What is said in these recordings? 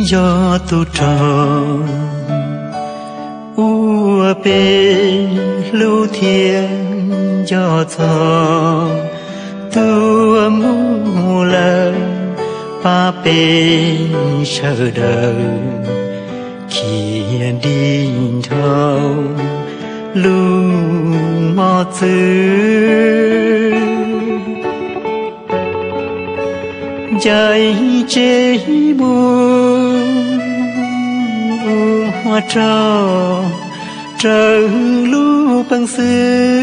do tu tròn u bê lưu thiên do thọ tu mu lơ ba bê sợ đời khi đi thâu lu mò tư trái chế buông hoa trò trời lu bằng xưa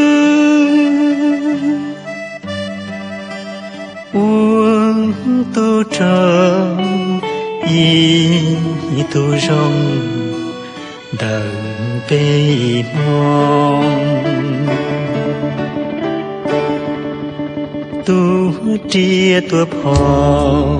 uống tu trò y tu rong đời bê mong tu chia tua phò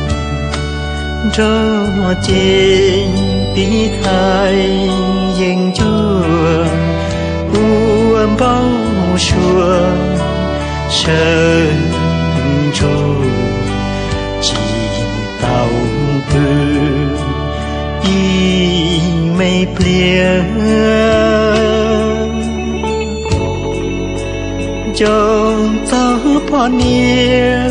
cho trên tí thay dành chúa u âm bao xua sơn chu chỉ tàu tư y mây plia trong gió bỏ niềm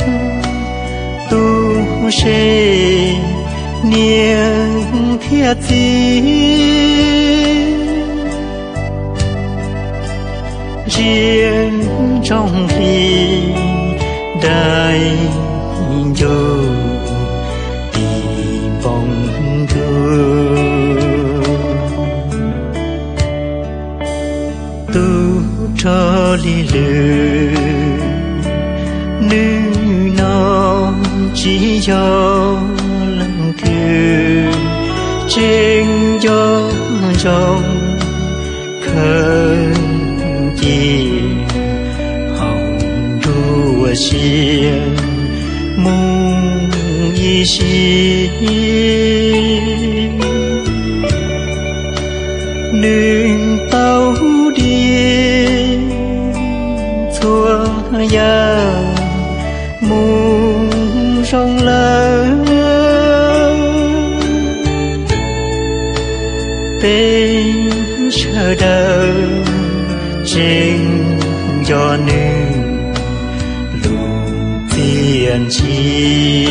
tu sẽ niềm thiết gì riêng trong khi đại vô tìm bóng thương tu cho đi lừa nữ nó chỉ do lần thương trên gió trong khơi chiều hồng đua xiên mung y xí nương tàu đi thua ya mung rong lớn bên chờ đợi trên gió nương luồng tiền chi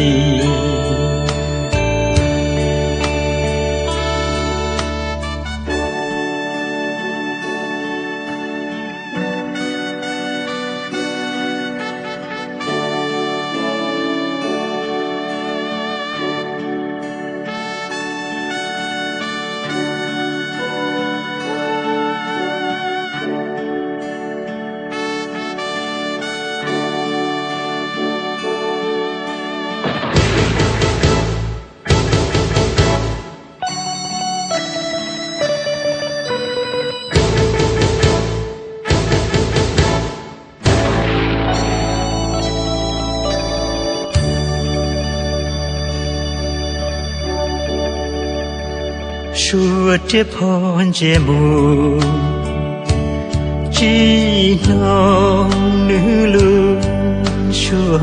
suốt tiếp hôn che mù chỉ non nữ lưu xua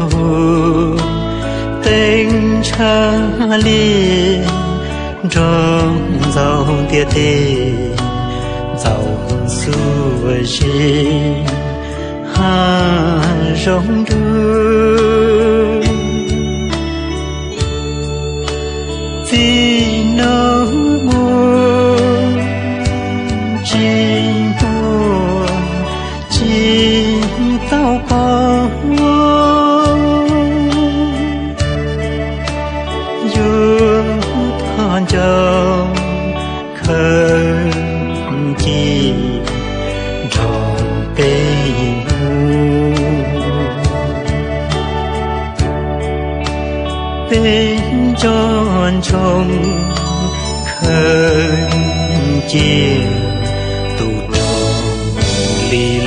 tình cha liên trong giàu tiệt tê giàu xua chi hà rong đưa vì nó tao có dương thon trong khơi chi tròn bê bên tròn trong khơi chi tu tròn lì